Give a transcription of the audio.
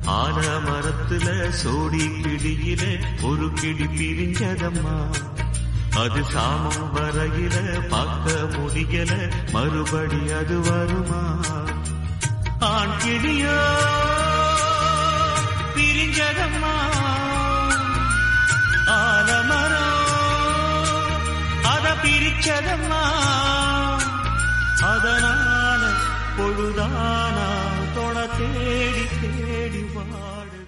ஆலமரத்துல சோடி கிடியில ஒரு கிடி பிரிஞ்சதம்மா. அது சாமம் வரையில பார்க்க முடியல, மறுபடி அது வருமா? ஆண் கிளியோ பிரிஞ்சதம்மா. ஆலமரம் அத பிரிச்சதம்மா. அதனால பொழுதானா தொண தேடி தேடி வா.